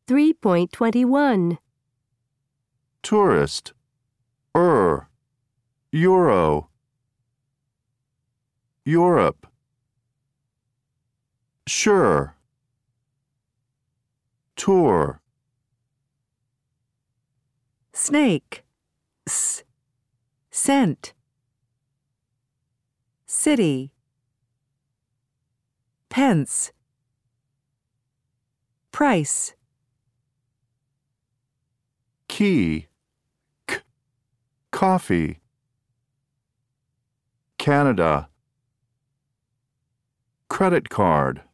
3.21. Tourist. Euro. Europe. Sure. Tour. Snake. Scent. City. Pence. Price. Key. Coffee. Canada. Credit card.